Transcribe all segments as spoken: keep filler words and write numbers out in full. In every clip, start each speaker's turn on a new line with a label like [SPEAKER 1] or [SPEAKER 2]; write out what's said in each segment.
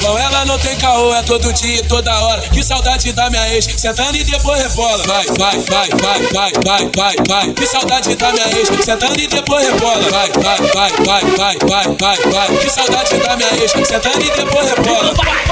[SPEAKER 1] Com ela não tem caô, é todo dia e toda hora. Que saudade da minha ex, sentando e depois rebola. Vai, vai, vai, vai, vai, vai, vai, vai. Que saudade da minha ex, sentando e depois rebola. Vai, vai, vai, vai, vai, vai, vai, vai. Que saudade da minha ex, sentando e depois rebola.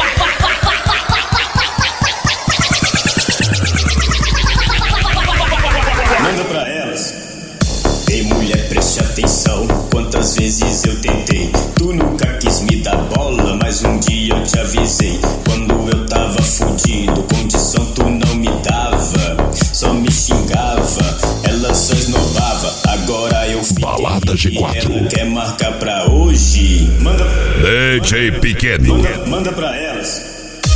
[SPEAKER 2] Manda pra elas. Ei mulher, preste atenção. Quantas vezes eu tentei, tu nunca quis me dar bola, mas um dia eu te avisei. Quando eu tava fudido, condição tu não me dava, só me xingava, ela só esnobava. Agora eu fiquei
[SPEAKER 3] Balada G quatro.
[SPEAKER 2] Ela quer marcar pra hoje. Manda
[SPEAKER 3] D J Pequeno.
[SPEAKER 2] Manda, manda pra elas.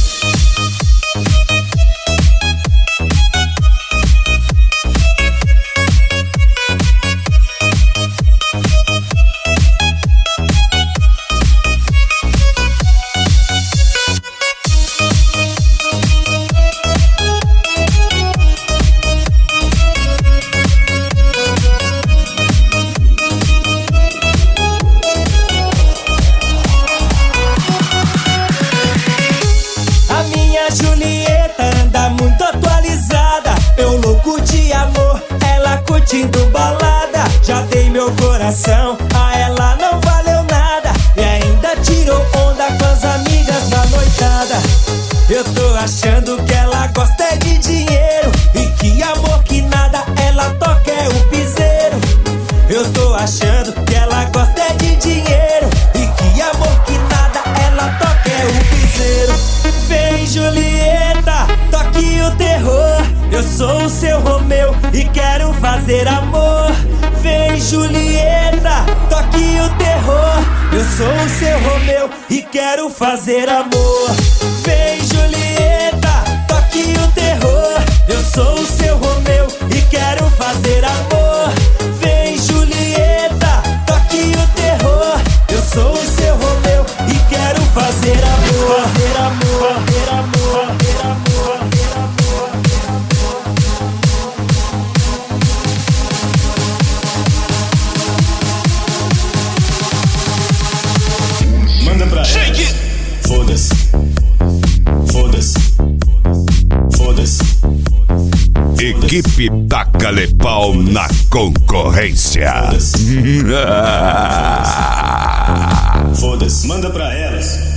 [SPEAKER 4] Julieta anda muito atualizada, eu louco de amor, ela curtindo balada. Já dei meu coração, a ela não valeu nada, e ainda tirou onda com as amigas na noitada. Eu tô achando que ela gosta é de dinheiro, e que amor que nada, ela toca é o piseiro. Eu tô achando que ela gosta é de dinheiro, e que amor que nada, ela toca é o piseiro. Vem Julieta, toque o terror, eu sou o seu Romeu e quero fazer amor. Vem Julieta, toque o terror, eu sou o seu Romeu e quero fazer amor. Vem Julieta, toque o terror, eu sou o seu Romeu e quero fazer amor. Vem Julieta, toque o terror, eu sou o seu Romeu e quero fazer amor. Fazer amor, fazer amor, fazer amor, fazer amor, fazer amor.
[SPEAKER 2] Manda pra elas. Foda-se. Foda-se. Foda-se.
[SPEAKER 3] Equipe Taca-lhe Pau na concorrência.
[SPEAKER 2] Foda-se. Manda pra elas.